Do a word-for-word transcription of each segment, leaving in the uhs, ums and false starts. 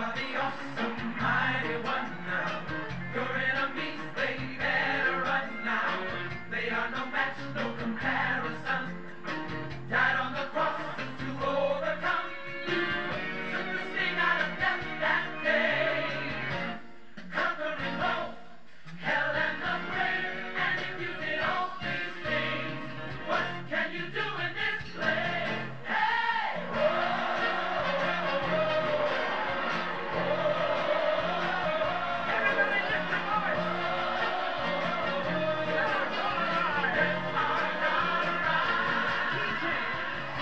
are the awesome, mighty one now. Your enemies, they better run now. They are no match, no comparison. Died on the cross to overcome. Took the sting out of death that day. Conquering all, hell and the grave. And if you did all these things, what can you do in this place? Hey! Everybody lift your voice. Let our God arise. Let our God arise.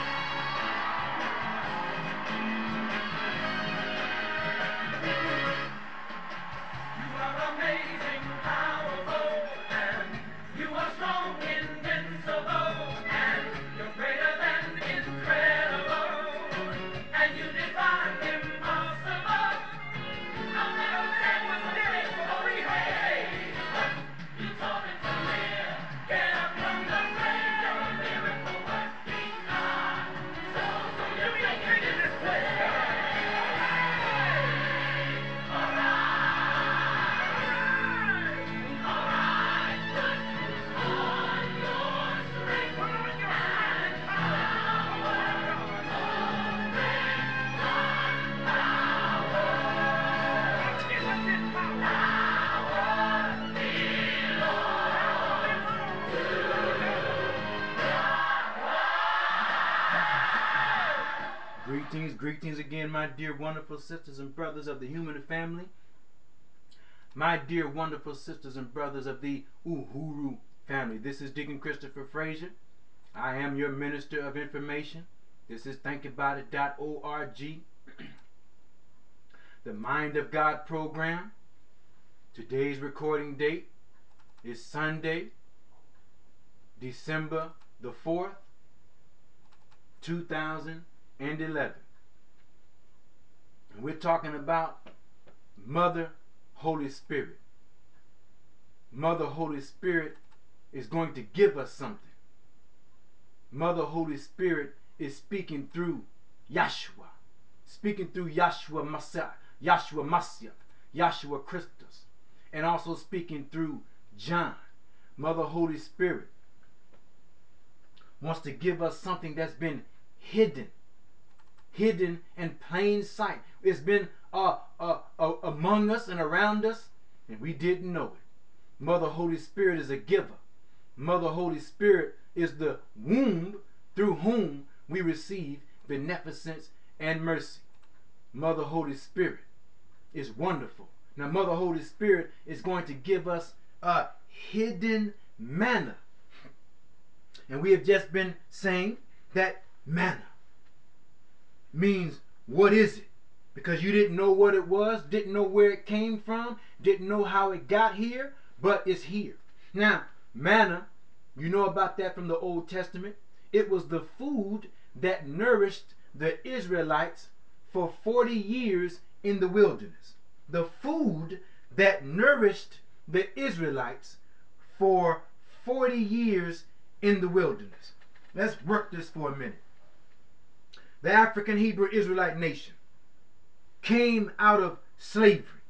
You are amazing, powerful, and you are strong, invincible, and you're greater than incredible, and you defy impossible. I'll never say was dead for three hundred days, but you told him to live, get up from the grave. You're a miracle working God. So, so do your thing in this place, God. All right. All right. Put on your strength. Put on your strength and power. Oh, great God. Give us this power. Power belongs to Greetings, greetings again, my dear wonderful sisters and brothers of the human family. My dear wonderful sisters and brothers of the Uhuru family. This is Deacon Christopher Frazier. I am your minister of information. This is think about it dot org, the Mind of God program. Today's recording date is Sunday, December the fourth, two thousand eleven. And we're talking about Mother Holy Spirit. Mother Holy Spirit is going to give us something. Mother Holy Spirit is speaking through Yahshua, speaking through Yahshua Messiah, Yahshua Mashiach, Yahshua Christus, and also speaking through John. Mother Holy Spirit wants to give us something that's been hidden, hidden in plain sight. It's been uh, uh, uh, among us and around us, and we didn't know it. Mother Holy Spirit is a giver. Mother Holy Spirit is the womb through whom we receive beneficence and mercy. Mother Holy Spirit is wonderful. Now, Mother Holy Spirit is going to give us a hidden manna. And we have just been saying that manna means, what is it? Because you didn't know what it was, didn't know where it came from, didn't know how it got here, but it's here. Now, manna, you know about that from the Old Testament. It was the food that nourished the Israelites for forty years in the wilderness. The food that nourished the Israelites for forty years in the wilderness. Let's work this for a minute. The African Hebrew Israelite nation came out of slavery,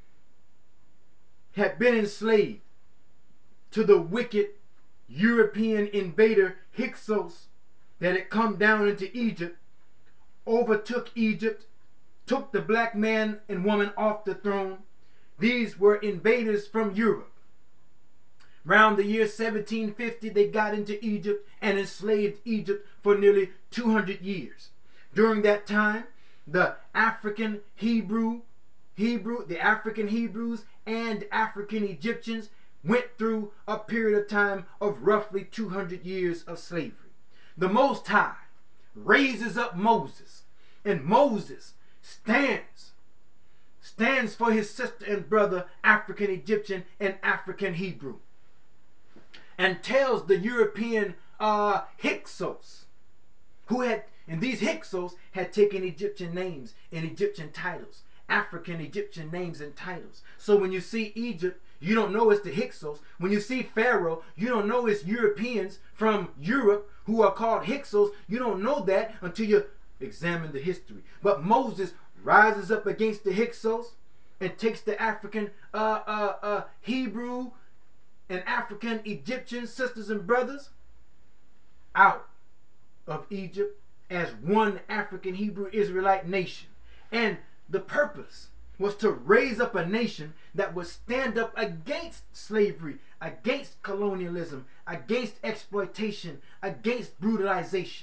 had been enslaved to the wicked European invader Hyksos that had come down into Egypt, overtook Egypt, took the black man and woman off the throne. These were invaders from Europe. Around the year seventeen fifty, they got into Egypt and enslaved Egypt for nearly two hundred years. During that time, the African Hebrew, Hebrew, the African Hebrews and African Egyptians went through a period of time of roughly two hundred years of slavery. The Most High raises up Moses, and Moses stands, stands for his sister and brother, African Egyptian and African Hebrew, and tells the European uh, Hyksos, who had, and these Hyksos had taken Egyptian names and Egyptian titles, African Egyptian names and titles. So when you see Egypt, you don't know it's the Hyksos. When you see Pharaoh, you don't know it's Europeans from Europe who are called Hyksos. You don't know that until you examine the history. But Moses rises up against the Hyksos and takes the African uh, uh, uh, Hebrew and African Egyptian sisters and brothers out of Egypt as one African Hebrew Israelite nation. And the purpose was to raise up a nation that would stand up against slavery, against colonialism, against exploitation, against brutalization.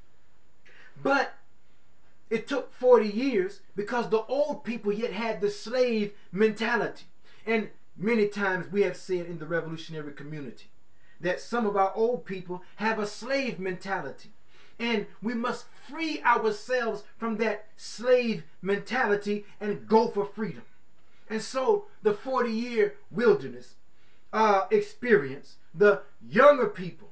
But it took forty years because the old people yet had the slave mentality. And many times we have said in the revolutionary community that some of our old people have a slave mentality. And we must free ourselves from that slave mentality and go for freedom. And so the forty year wilderness uh, experience, the younger people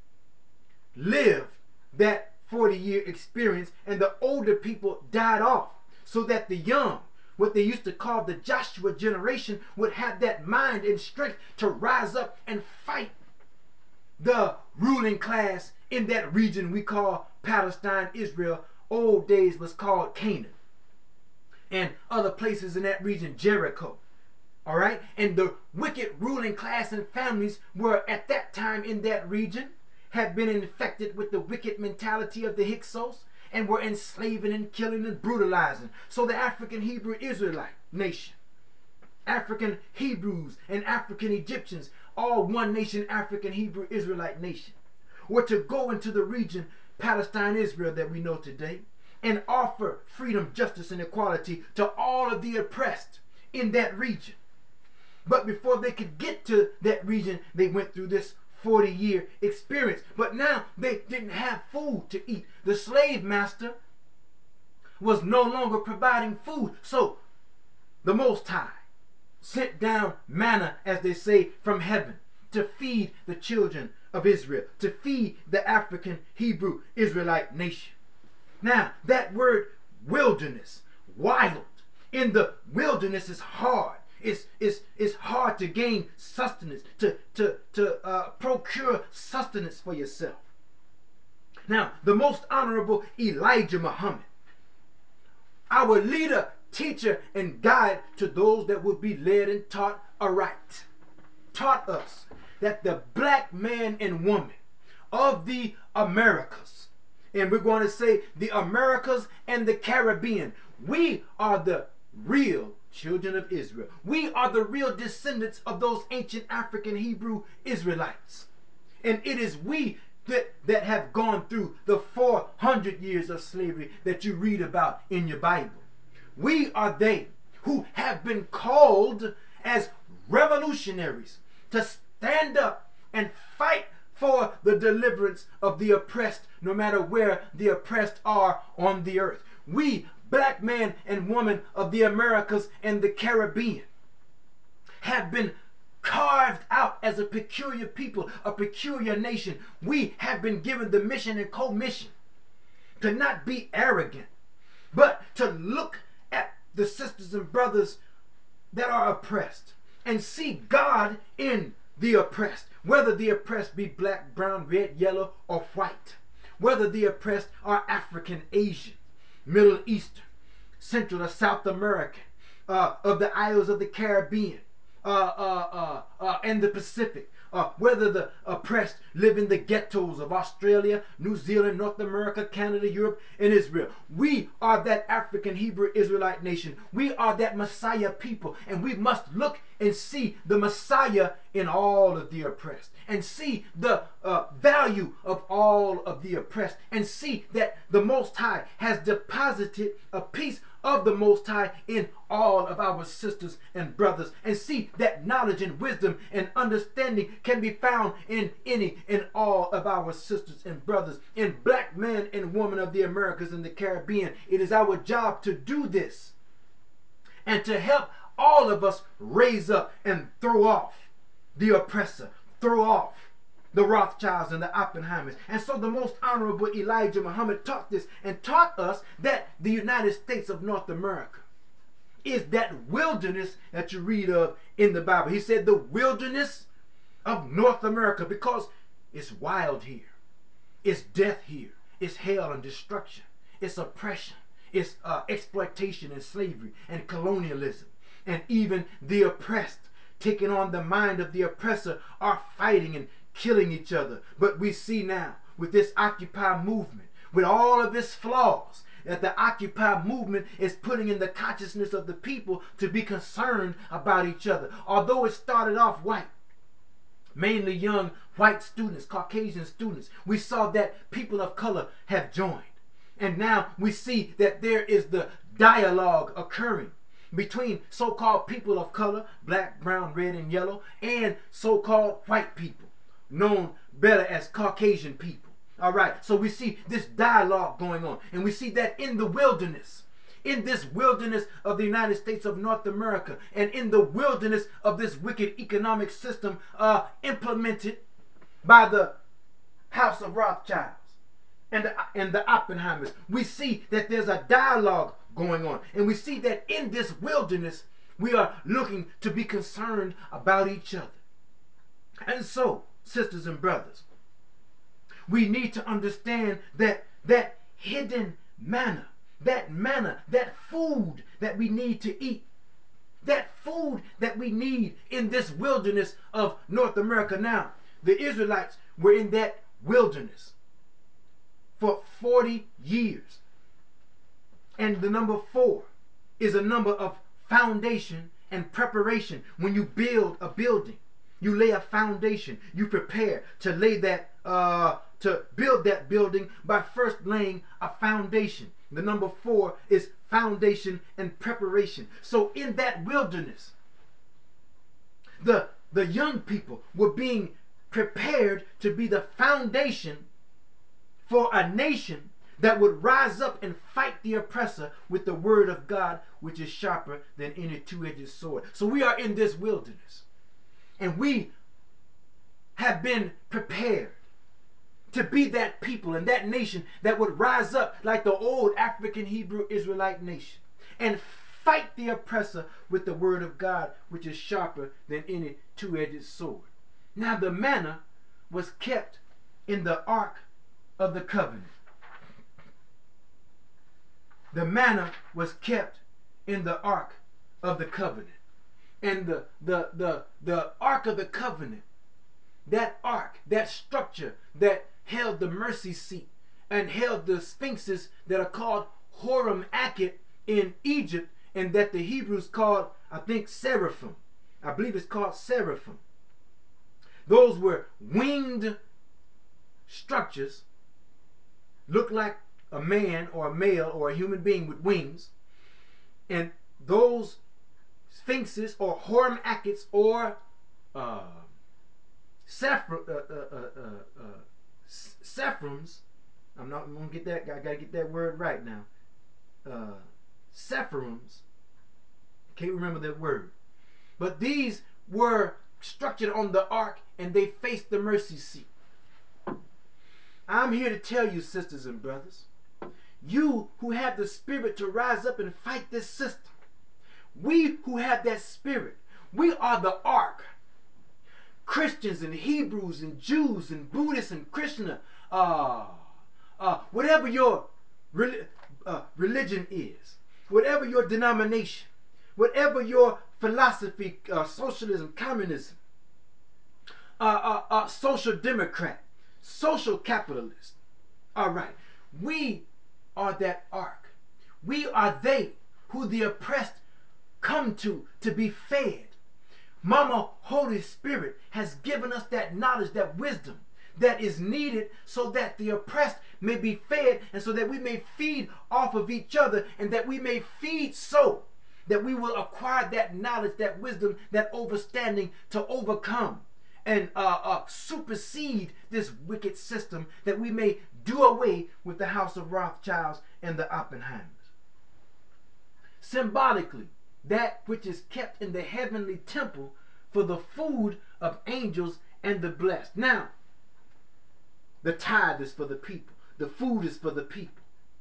lived that forty year experience, and the older people died off so that the young, what they used to call the Joshua generation, would have that mind and strength to rise up and fight the ruling class in that region we call Palestine, Israel. Old days was called Canaan, and other places in that region, Jericho. All right, and the wicked ruling class and families were at that time in that region had been infected with the wicked mentality of the Hyksos and were enslaving and killing and brutalizing. So the African Hebrew Israelite nation, African Hebrews and African Egyptians, all one nation, African Hebrew Israelite nation, were to go into the region, Palestine, Israel, that we know today, and offer freedom, justice, and equality to all of the oppressed in that region. But before they could get to that region, they went through this forty year experience. But now they didn't have food to eat. The slave master was no longer providing food. So the Most High sent down manna, as they say, from heaven to feed the children of Israel, to feed the African Hebrew Israelite nation. Now, that word wilderness, wild, in the wilderness is hard. It's, it's, it's hard to gain sustenance, to, to, to uh, procure sustenance for yourself. Now, the most honorable Elijah Muhammad, our leader, teacher, and guide to those that would be led and taught aright, taught us that the black man and woman of the Americas, and we're going to say the Americas and the Caribbean, we are the real children of Israel. We are the real descendants of those ancient African Hebrew Israelites. And it is we that, that have gone through the four hundred years of slavery that you read about in your Bible. We are they who have been called as revolutionaries to stand up and fight for the deliverance of the oppressed, no matter where the oppressed are on the earth. We, black man and woman of the Americas and the Caribbean, have been carved out as a peculiar people, a peculiar nation. We have been given the mission and commission to not be arrogant, but to look at the sisters and brothers that are oppressed and see God in the oppressed, whether the oppressed be black, brown, red, yellow, or white, whether the oppressed are African, Asian, Middle Eastern, Central or South American, uh, of the isles of the Caribbean, uh, uh, uh, uh, and the Pacific, uh, whether the oppressed live in the ghettos of Australia, New Zealand, North America, Canada, Europe, and Israel. We are that African Hebrew Israelite nation. We are that Messiah people, and we must look and see the Messiah in all of the oppressed, and see the uh, value of all of the oppressed, and see that the Most High has deposited a piece of the Most High in all of our sisters and brothers, and see that knowledge and wisdom and understanding can be found in any and all of our sisters and brothers, in black man and woman of the Americas and the Caribbean. It is our job to do this and to help all of us raise up and throw off the oppressor, throw off the Rothschilds and the Oppenheimers. And so the most honorable Elijah Muhammad taught this, and taught us that the United States of North America is that wilderness that you read of in the Bible. He said the wilderness of North America, because it's wild here, it's death here, it's hell and destruction, it's oppression, It's uh, exploitation and slavery and colonialism. And even the oppressed, taking on the mind of the oppressor, are fighting and killing each other. But we see now with this Occupy movement, with all of its flaws, that the Occupy movement is putting in the consciousness of the people to be concerned about each other. Although it started off white, mainly young white students, Caucasian students, we saw that people of color have joined. And now we see that there is the dialogue occurring between so-called people of color, black, brown, red, and yellow, and so-called white people, known better as Caucasian people. All right, so we see this dialogue going on, and we see that in the wilderness, in this wilderness of the United States of North America, and in the wilderness of this wicked economic system uh, implemented by the House of Rothschilds and the, and the Oppenheimers, we see that there's a dialogue going on, and we see that in this wilderness we are looking to be concerned about each other. And so, sisters and brothers, we need to understand that that hidden manna, that manna, that food that we need to eat, that food that we need in this wilderness of North America. Now, the Israelites were in that wilderness for forty years. And the number four is a number of foundation and preparation. When you build a building, you lay a foundation. You prepare to lay that, uh, to build that building by first laying a foundation. The number four is foundation and preparation. So in that wilderness, the, the young people were being prepared to be the foundation for a nation that would rise up and fight the oppressor with the word of God, which is sharper than any two-edged sword. So we are in this wilderness, and we have been prepared to be that people and that nation that would rise up like the old African Hebrew Israelite nation and fight the oppressor with the word of God, which is sharper than any two-edged sword. Now the manna was kept in the Ark of the Covenant. The manna was kept in the Ark of the Covenant. And the, the, the, the Ark of the Covenant, that ark, that structure that held the mercy seat and held the sphinxes that are called Horam Akhet in Egypt, and that the Hebrews called, I think, seraphim. I believe it's called seraphim. Those were winged structures, looked like a man or a male or a human being with wings, and those sphinxes or Horam Akhets or uh, Sephir, uh, uh, uh, uh, uh, Sephims, I'm not I'm gonna get that. I gotta get that word right now. Uh, Sephims, can't remember that word, but these were structured on the ark, and they faced the mercy seat. I'm here to tell you, sisters and brothers, you who have the spirit to rise up and fight this system, we who have that spirit, we are the ark. Christians and Hebrews and Jews and Buddhists and Krishna, uh, uh, whatever your uh, religion is, whatever your denomination, whatever your philosophy, uh, socialism, communism, uh, uh, uh, social democrat, social capitalist. All right, we are that ark. We are they who the oppressed come to to be fed. Mama Holy Spirit has given us that knowledge, that wisdom that is needed so that the oppressed may be fed, and so that we may feed off of each other, and that we may feed so that we will acquire that knowledge, that wisdom, that understanding to overcome and uh, uh, supersede this wicked system, that we may do away with the House of Rothschilds and the Oppenheimers. Symbolically, that which is kept in the heavenly temple for the food of angels and the blessed. Now, the tithe is for the people. The food is for the people.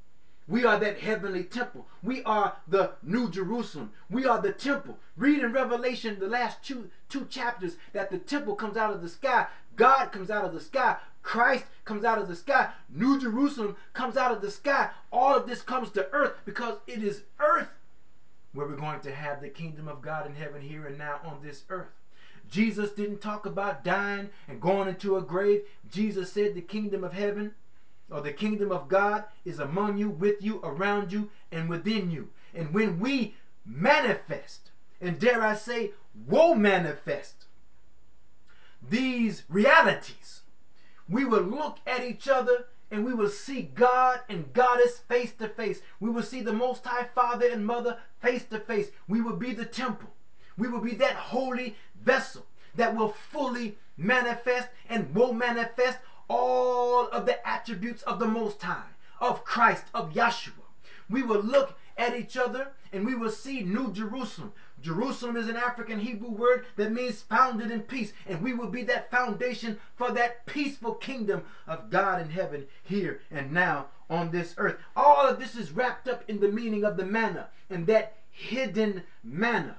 We are that heavenly temple. We are the New Jerusalem. We are the temple. Read in Revelation, the last two, two chapters, that the temple comes out of the sky. God comes out of the sky. Christ comes out of the sky. New Jerusalem comes out of the sky. All of this comes to earth because it is earth where we're going to have the kingdom of God in heaven here and now on this earth. Jesus didn't talk about dying and going into a grave. Jesus said the kingdom of heaven or the kingdom of God is among you, with you, around you, and within you. And when we manifest, and dare I say, will manifest these realities, we will look at each other and we will see God and Goddess face to face. We will see the Most High Father and Mother face to face. We will be the temple. We will be that holy vessel that will fully manifest and will manifest all of the attributes of the Most High, of Christ, of Yahshua. We will look at each other and we will see New Jerusalem. Jerusalem is an African Hebrew word that means founded in peace. And we will be that foundation for that peaceful kingdom of God in heaven here and now on this earth. All of this is wrapped up in the meaning of the manna and that hidden manna.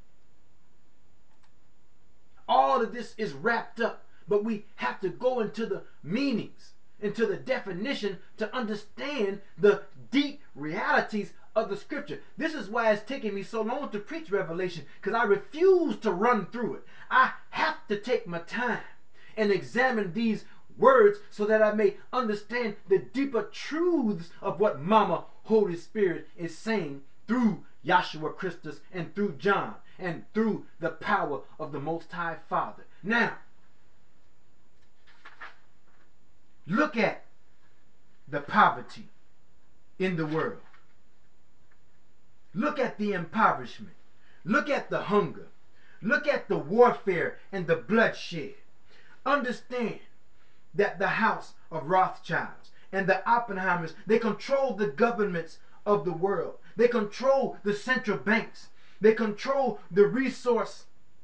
All of this is wrapped up, but we have to go into the meanings, into the definition to understand the deep realities of the scripture. This is why it's taking me so long to preach Revelation, because I refuse to run through it. I have to take my time and examine these words so that I may understand the deeper truths of what Mama Holy Spirit is saying through Yahshua Christus and through John and through the power of the Most High Father. Now, look at the poverty in the world. Look at the impoverishment. Look at the hunger. Look at the warfare and the bloodshed. Understand that the house of Rothschilds and the Oppenheimers, they control the governments of the world. They control the central banks. They control the resource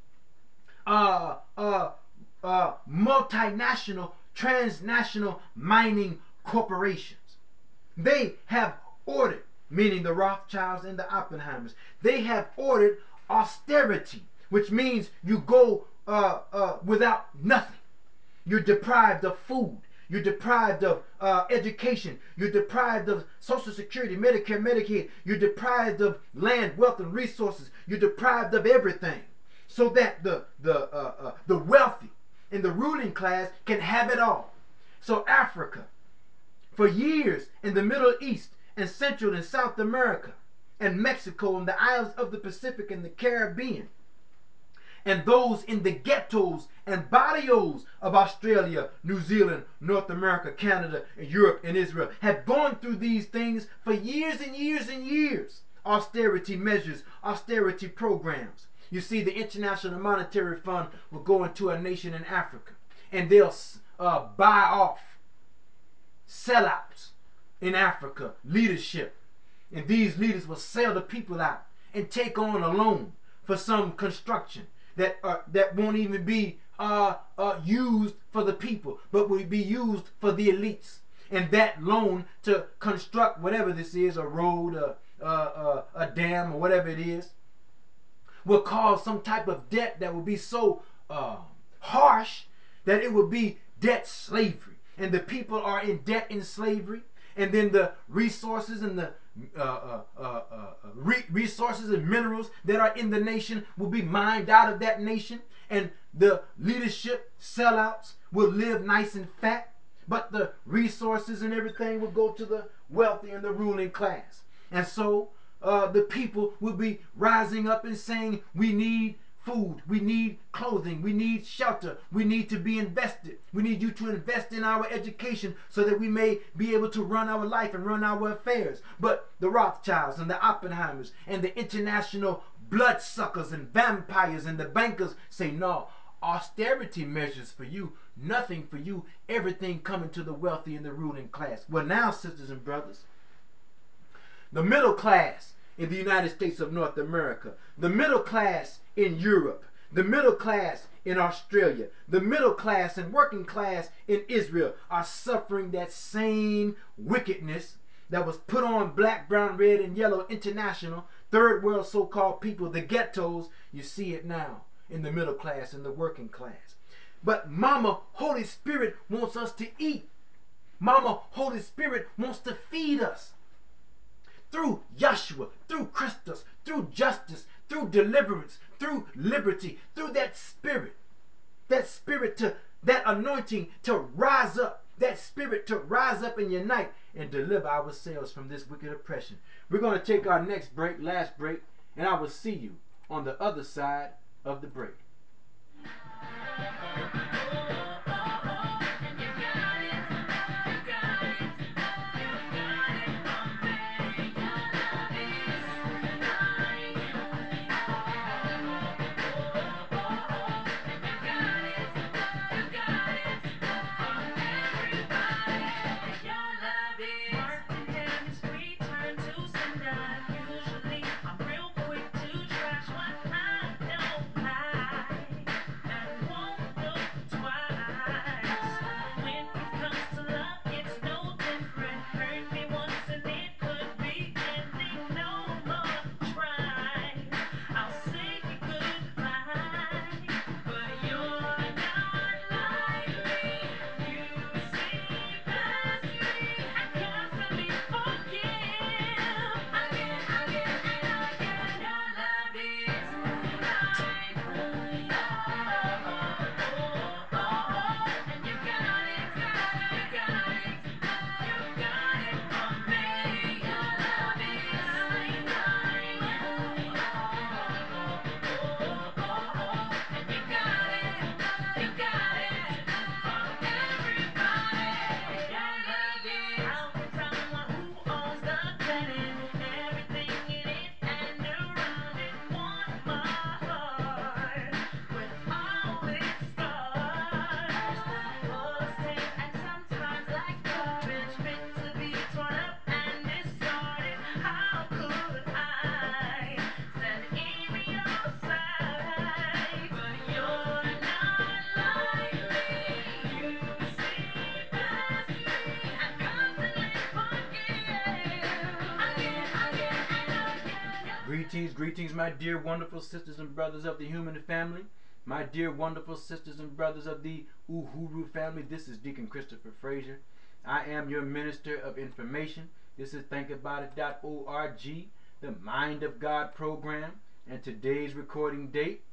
uh, uh, uh, multinational, transnational mining corporations. They have ordered, meaning the Rothschilds and the Oppenheimers, they have ordered austerity, which means you go uh, uh, without nothing. You're deprived of food. You're deprived of uh, education. You're deprived of Social Security, Medicare, Medicaid. You're deprived of land, wealth, and resources. You're deprived of everything, so that the the uh, uh, the wealthy and the ruling class can have it all. So Africa, for years, in the Middle East and Central and South America, and Mexico and the isles of the Pacific and the Caribbean, and those in the ghettos and barrios of Australia, New Zealand, North America, Canada, and Europe and Israel have gone through these things for years and years and years. Austerity measures, austerity programs. You see, the International Monetary Fund will go into a nation in Africa and they'll uh, buy off sellouts in Africa, leadership. And these leaders will sell the people out and take on a loan for some construction that uh, that won't even be uh, uh, used for the people, but will be used for the elites. And that loan to construct whatever this is, a road, a, a, a, a dam, or whatever it is, will cause some type of debt that will be so uh, harsh that it will be debt slavery. And the people are in debt in slavery. And then the resources and the uh, uh, uh, uh, re resources and minerals that are in the nation will be mined out of that nation. And the leadership sellouts will live nice and fat. But the resources and everything will go to the wealthy and the ruling class. And so uh, the people will be rising up and saying, we need food, we need clothing, we need shelter, we need to be invested. We need you to invest in our education so that we may be able to run our life and run our affairs. But the Rothschilds and the Oppenheimers and the international bloodsuckers and vampires and the bankers say, no, austerity measures for you, nothing for you, everything coming to the wealthy and the ruling class. Well, now, sisters and brothers, the middle class in the United States of North America, the middle class in Europe, the middle class in Australia, the middle class and working class in Israel are suffering that same wickedness that was put on black, brown, red, and yellow international, third world so-called people, the ghettos, you see it now in the middle class and the working class. But Mama Holy Spirit wants us to eat. Mama Holy Spirit wants to feed us. Through Yeshua, through Christus, through justice, through deliverance, through liberty, through that spirit. That spirit to, that anointing to rise up. That spirit to rise up and unite and deliver ourselves from this wicked oppression. We're going to take our next break, last break, and I will see you on the other side of the break. Greetings, greetings, my dear wonderful sisters and brothers of the human family. My dear wonderful sisters and brothers of the Uhuru family. This is Deacon Christopher Frazier. I am your minister of information. This is think about it dot org, the Mind of God program. And today's recording date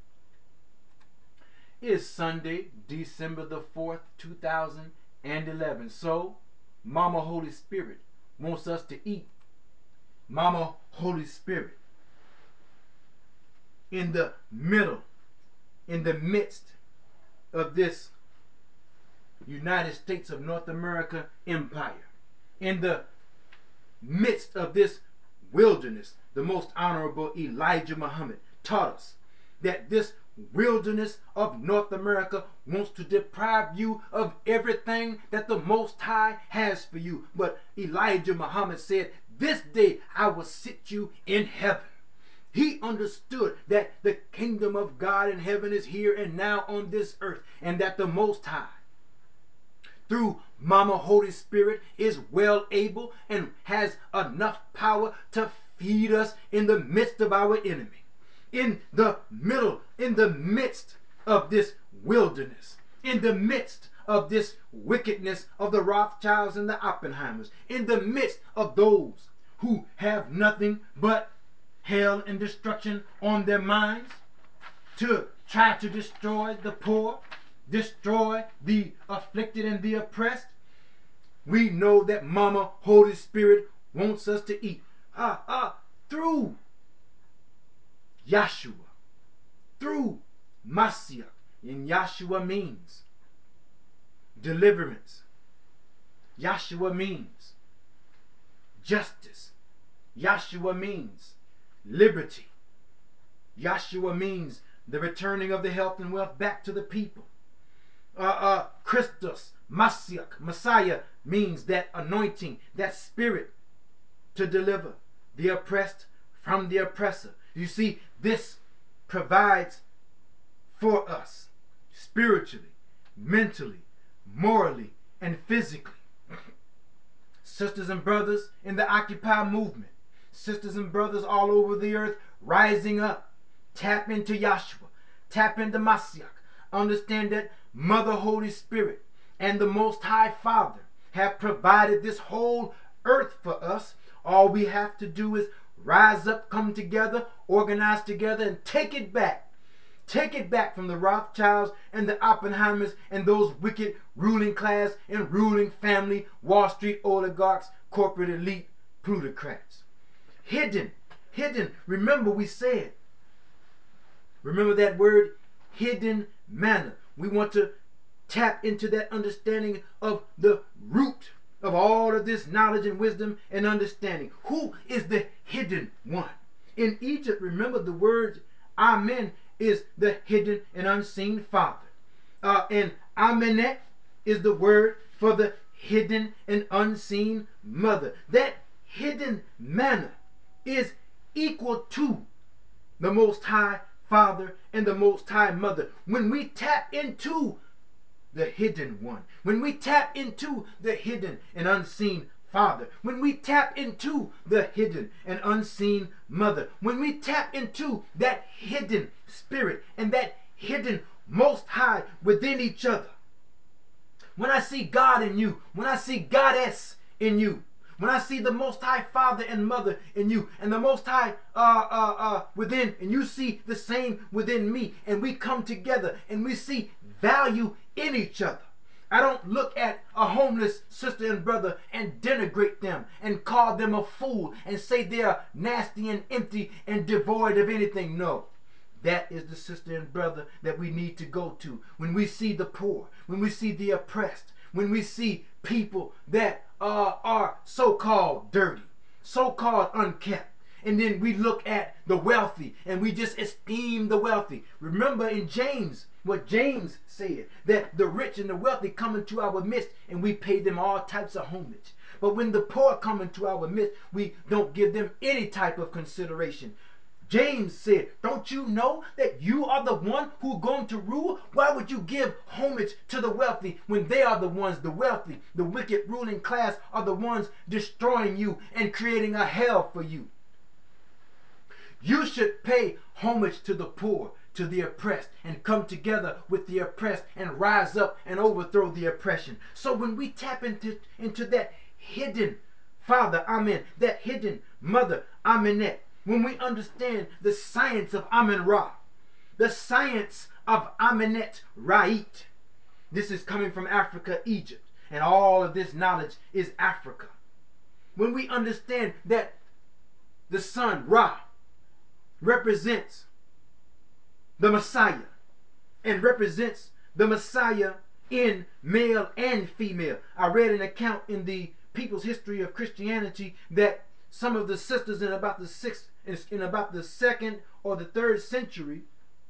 is Sunday, December the fourth, two thousand eleven. So, Mama Holy Spirit wants us to eat. Mama Holy Spirit, in the middle, in the midst of this United States of North America empire, in the midst of this wilderness, the most honorable Elijah Muhammad taught us that this wilderness of North America wants to deprive you of everything that the Most High has for you. But Elijah Muhammad said, "This day I will sit you in heaven." He understood that the kingdom of God in heaven is here and now on this earth, and that the Most High, through Mama Holy Spirit, is well able and has enough power to feed us in the midst of our enemy. In the middle, in the midst of this wilderness, in the midst of this wickedness of the Rothschilds and the Oppenheimers, in the midst of those who have nothing but hell and destruction on their minds, to try to destroy the poor, destroy the afflicted and the oppressed, we know that Mama Holy Spirit wants us to eat uh, uh, through Yeshua, through Mashiach. And Yeshua means deliverance. Yeshua means justice. Yeshua means liberty. Yeshua means the returning of the health and wealth back to the people. Uh, uh, Christus, Mashiach, Messiah means that anointing, that spirit to deliver the oppressed from the oppressor. You see, this provides for us spiritually, mentally, morally, and physically. sisters and brothers in the Occupy movement, sisters and brothers all over the earth rising up. Tap into Yahshua. Tap into Mashiach. Understand that Mother Holy Spirit and the Most High Father have provided this whole earth for us. All we have to do is rise up, come together, organize together, and take it back. Take it back from the Rothschilds and the Oppenheimers and those wicked ruling class and ruling family, Wall Street oligarchs, corporate elite, plutocrats. Hidden, hidden. Remember we said, remember that word, hidden manna. We want to tap into that understanding of the root of all of this knowledge and wisdom and understanding. Who is the hidden one? In Egypt, remember the word Amen is the hidden and unseen father. Uh, and Amenet is the word for the hidden and unseen mother. That hidden manna is equal to the Most High Father and the Most High Mother. When we tap into the hidden one, when we tap into the hidden and unseen Father, when we tap into the hidden and unseen Mother, when we tap into that hidden Spirit and that hidden Most High within each other, when I see God in you, when I see Goddess in you, when I see the Most High Father and Mother in you, and the Most High uh, uh, uh, within, and you see the same within me, and we come together and we see value in each other. I don't look at a homeless sister and brother and denigrate them and call them a fool and say they are nasty and empty and devoid of anything. No. That is the sister and brother that we need to go to. When we see the poor, when we see the oppressed, when we see people that uh, are so-called dirty, so-called unkept, and then we look at the wealthy and we just esteem the wealthy. Remember in James, what James said, that the rich and the wealthy come into our midst and we pay them all types of homage. But when the poor come into our midst, we don't give them any type of consideration. James said, don't you know that you are the one who are going to rule? Why would you give homage to the wealthy when they are the ones, the wealthy, the wicked ruling class are the ones destroying you and creating a hell for you? You should pay homage to the poor, to the oppressed, and come together with the oppressed and rise up and overthrow the oppression. So when we tap into, into that hidden Father, Amen, that hidden Mother, Amenet, when we understand the science of Amen Ra, the science of Amenet Ra'it, this is coming from Africa, Egypt, and all of this knowledge is Africa. When we understand that the sun, Ra, represents the Messiah and represents the Messiah in male and female. I read an account in the People's History of Christianity that some of the sisters in about the sixth, in about the second or the third century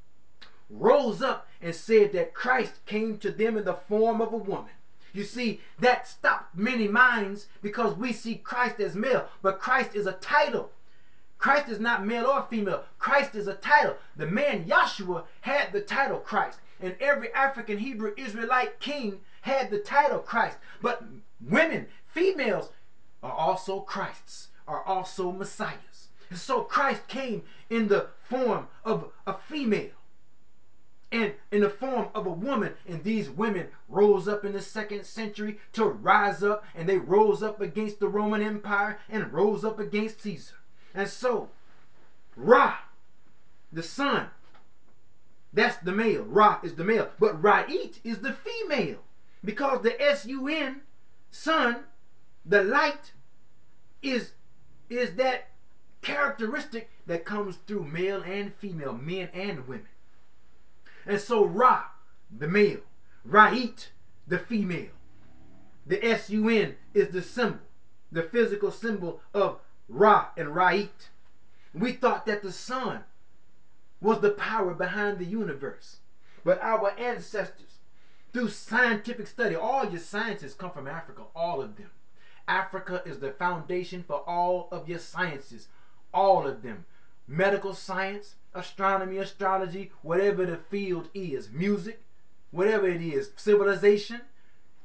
rose up and said that Christ came to them in the form of a woman. You see, that stopped many minds because we see Christ as male, but Christ is a title. Christ is not male or female. Christ is a title. The man Yahshua had the title Christ, and every African Hebrew Israelite king had the title Christ. But women, females, are also Christs, are also Messiahs. And so Christ came in the form of a female and in the form of a woman, and these women rose up in the second century to rise up, and they rose up against the Roman Empire and rose up against Caesar. And so Ra, the sun, that's the male. Ra is the male, but Ra'it is the female, because the S U N, sun, the light, is is that characteristic that comes through male and female, men and women. And so Ra, the male, Ra'it, the female. The S U N is the symbol, the physical symbol of Ra and Ra'it. We thought that the sun was the power behind the universe. But our ancestors, through scientific study, all your sciences come from Africa, all of them. Africa is the foundation for all of your sciences, all of them. Medical science, astronomy, astrology, whatever the field is, music, whatever it is, civilization.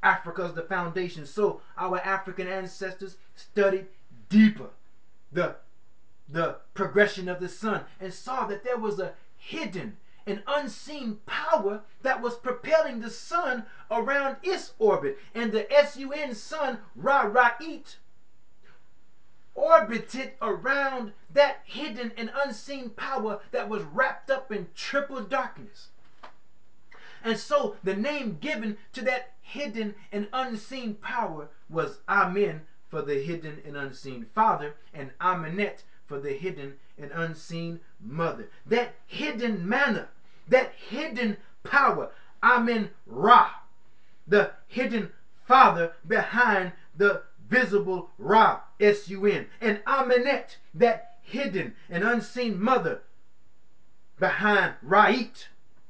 Africa's the foundation. So our African ancestors studied deeper the, the progression of the sun and saw that there was a hidden and unseen power that was propelling the sun around its orbit. And the S U N sun, Ra-Ra'it, orbited around that hidden and unseen power that was wrapped up in triple darkness. And so the name given to that hidden and unseen power was Amen for the hidden and unseen father, and Amenet for the hidden and unseen mother. That hidden manna, that hidden power, Amen Ra, the hidden father behind the visible Ra, S U N, and Amenet, that hidden and unseen mother behind Ra'it,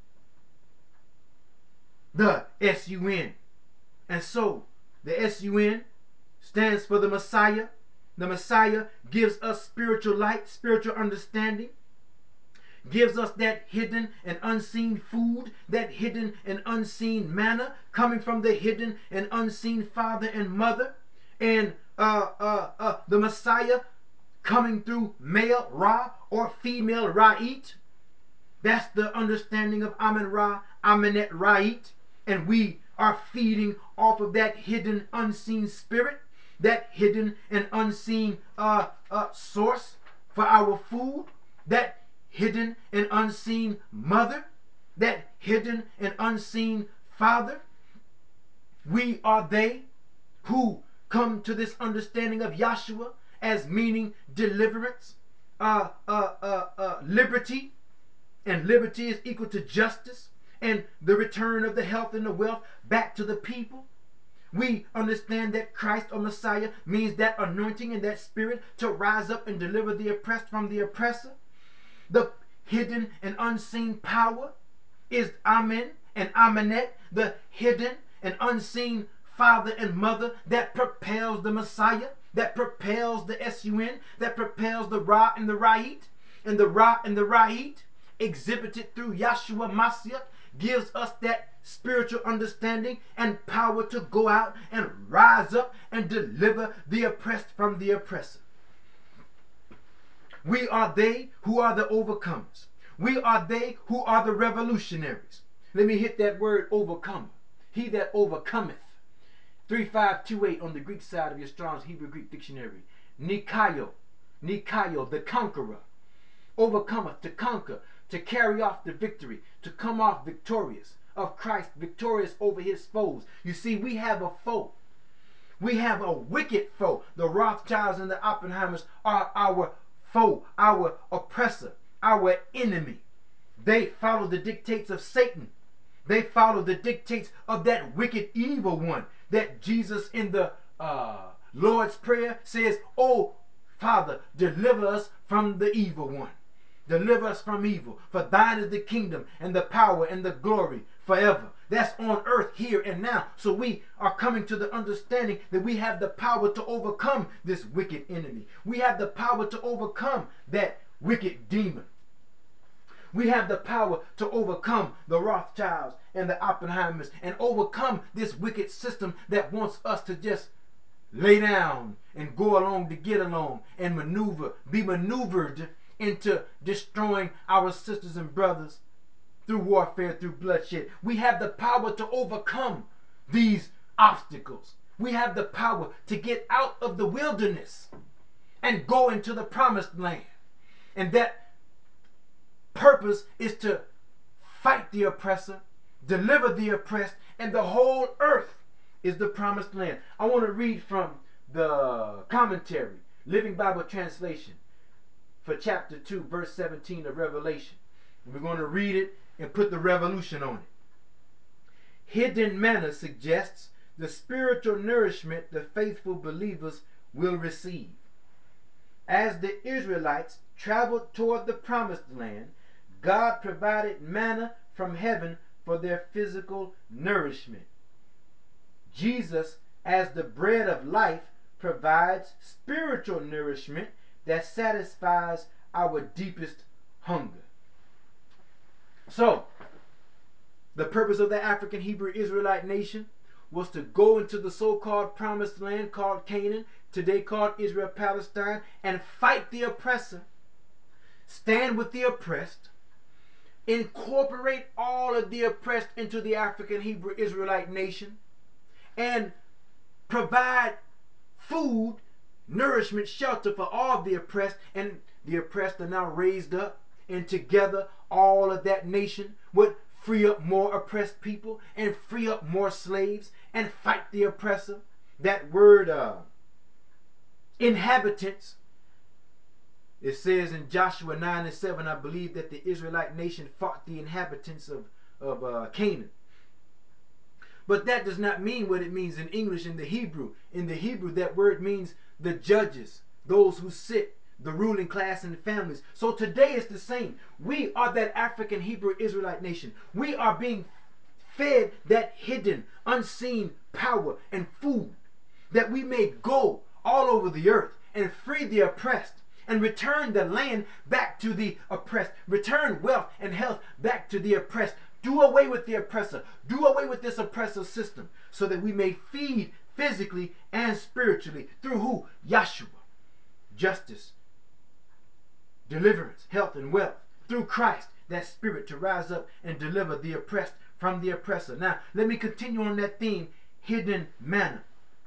the S U N. And so the S U N stands for the Messiah. The Messiah gives us spiritual light, spiritual understanding, gives us that hidden and unseen food, that hidden and unseen manna coming from the hidden and unseen father and mother. And uh, uh, uh, the Messiah coming through male Ra or female Ra'it. That's the understanding of Amen Ra, Amenet Ra'it. And we are feeding off of that hidden, unseen spirit, that hidden and unseen uh, uh, source for our food, that hidden and unseen mother, that hidden and unseen father. We are they who come to this understanding of Yahshua as meaning deliverance, uh, uh, uh, uh, liberty, and liberty is equal to justice and the return of the health and the wealth back to the people. We understand that Christ or Messiah means that anointing and that spirit to rise up and deliver the oppressed from the oppressor. The hidden and unseen power is Amen and Amenet, the hidden and unseen father and mother that propels the Messiah, that propels the S U N, that propels the Ra and the Ra'it. And the Ra and the Ra'it, exhibited through Yahshua Mashiach, gives us that spiritual understanding and power to go out and rise up and deliver the oppressed from the oppressor. We are they who are the overcomers. We are they who are the revolutionaries. Let me hit that word overcomer. He that overcometh. three five two eight on the Greek side of your Strong's Hebrew Greek Dictionary. Nikaio. Nikaio, the conqueror. Overcometh, to conquer, to carry off the victory, to come off victorious, of Christ victorious over his foes. You see, we have a foe. We have a wicked foe. The Rothschilds and the Oppenheimers are our foe, our oppressor, our enemy. They follow the dictates of Satan. They follow the dictates of that wicked evil one that Jesus in the uh, Lord's Prayer says, "Oh, Father, deliver us from the evil one. Deliver us from evil. For thine is the kingdom and the power and the glory forever." That's on earth here and now. So we are coming to the understanding that we have the power to overcome this wicked enemy. We have the power to overcome that wicked demon. We have the power to overcome the Rothschilds and the Oppenheimers and overcome this wicked system that wants us to just lay down and go along to get along and maneuver, be maneuvered into destroying our sisters and brothers through warfare, through bloodshed. We have the power to overcome these obstacles. We have the power to get out of the wilderness and go into the promised land. And that purpose is to fight the oppressor, deliver the oppressed, and the whole earth is the promised land. I want to read from the commentary, Living Bible Translation, for chapter two, verse seventeen of Revelation. And we're going to read it and put the revolution on it. Hidden manna suggests the spiritual nourishment the faithful believers will receive. As the Israelites traveled toward the promised land, God provided manna from heaven for their physical nourishment. Jesus, as the bread of life, provides spiritual nourishment that satisfies our deepest hunger. So, the purpose of the African Hebrew Israelite nation was to go into the so-called promised land called Canaan, today called Israel, Palestine, and fight the oppressor, stand with the oppressed, incorporate all of the oppressed into the African Hebrew Israelite nation, and provide food, nourishment, shelter for all the oppressed. And the oppressed are now raised up, and together all of that nation would free up more oppressed people and free up more slaves and fight the oppressor. That word uh, inhabitants, it says in Joshua nine and seven, I believe, that the Israelite nation fought the inhabitants of, of uh, Canaan. But that does not mean what it means in English in the Hebrew. In the Hebrew, that word means the judges, those who sit, the ruling class and the families. So today it's the same. We are that African Hebrew Israelite nation. We are being fed that hidden, unseen power and food, that we may go all over the earth and free the oppressed and return the land back to the oppressed, return wealth and health back to the oppressed, do away with the oppressor, do away with this oppressor system, so that we may feed physically and spiritually through who? Yahshua. Justice, deliverance, health, and wealth. Through Christ, that spirit to rise up and deliver the oppressed from the oppressor. Now, let me continue on that theme. Hidden manna,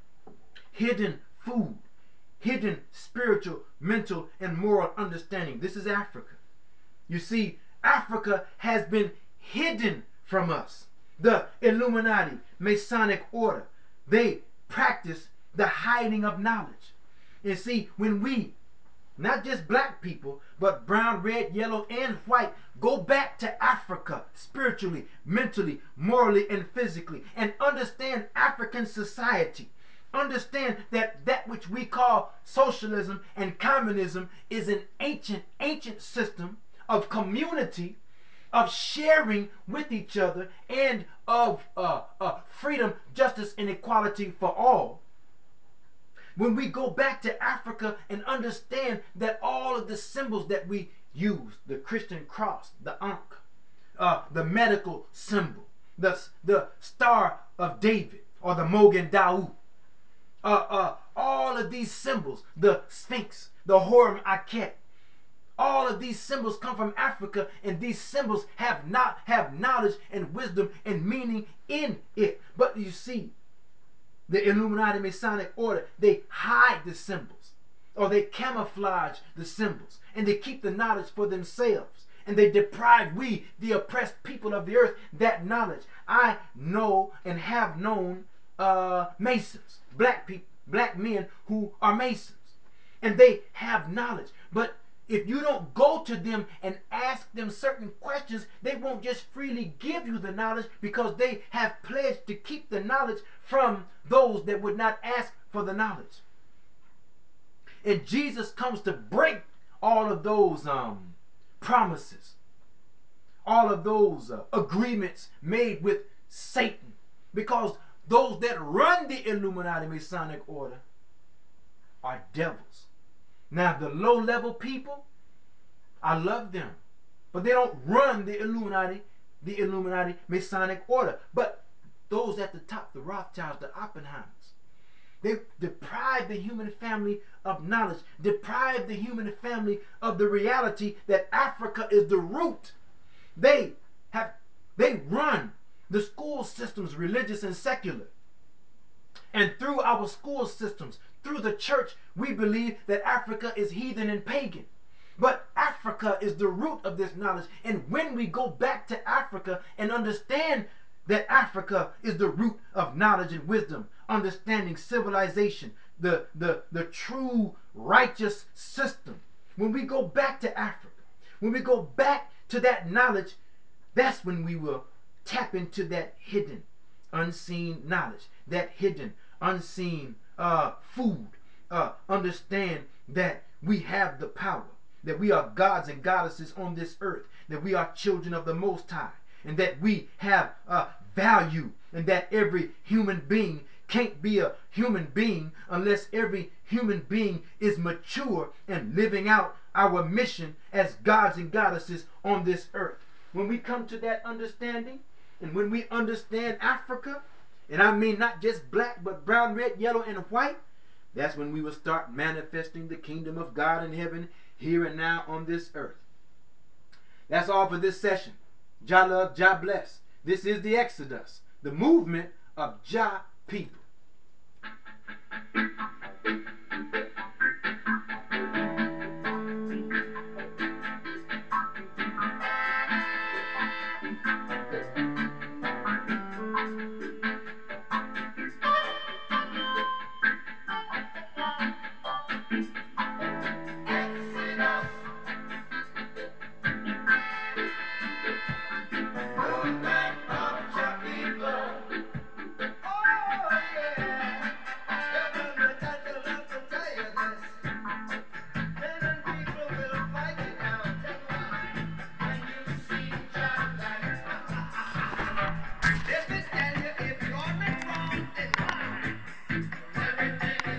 hidden food, hidden spiritual, mental, and moral understanding. This is Africa. You see, Africa has been hidden from us. The Illuminati, Masonic order, they practice the hiding of knowledge. And see, when we, not just black people, but brown, red, yellow, and white, go back to Africa spiritually, mentally, morally, and physically, and understand African society, understand that that which we call socialism and communism is an ancient, ancient system of community, of sharing with each other, and of uh, uh, freedom, justice, and equality for all. When we go back to Africa and understand that all of the symbols that we use, the Christian cross, the Ankh, uh, the medical symbol, the, the Star of David, or the Mogen Dau, uh, uh, all of these symbols, the Sphinx, the Horum Akhet, all of these symbols come from Africa, and these symbols have not have knowledge and wisdom and meaning in it. But you see, the Illuminati Masonic order, they hide the symbols, or they camouflage the symbols, and they keep the knowledge for themselves, and they deprive we, the oppressed people of the earth, that knowledge. I know and have known uh, Masons, black people, black men who are Masons, and they have knowledge. But if you don't go to them and ask them certain questions, they won't just freely give you the knowledge, because they have pledged to keep the knowledge from those that would not ask for the knowledge. And Jesus comes to break all of those um, promises, all of those uh, agreements made with Satan, because those that run the Illuminati Masonic order are devils. Now, the low-level people, I love them, but they don't run the Illuminati, the Illuminati Masonic order. But those at the top, the Rothschilds, the Oppenheimers, they deprive the human family of knowledge, deprive the human family of the reality that Africa is the root. They have, they run the school systems, religious and secular. And through our school systems, through the church, we believe that Africa is heathen and pagan. But Africa is the root of this knowledge. And when we go back to Africa and understand that Africa is the root of knowledge and wisdom, understanding civilization, the, the, the true righteous system, when we go back to Africa, when we go back to that knowledge, that's when we will tap into that hidden, unseen knowledge, that hidden, unseen uh, food. Uh, understand that we have the power, that we are gods and goddesses on this earth, that we are children of the Most High, and that we have uh, value, and that every human being can't be a human being unless every human being is mature and living out our mission as gods and goddesses on this earth. When we come to that understanding, and when we understand Africa, and I mean not just black, but brown, red, yellow, and white, that's when we will start manifesting the kingdom of God in heaven here and now on this earth. That's all for this session. Jah love, Jah bless. This is the Exodus, the movement of Jah people.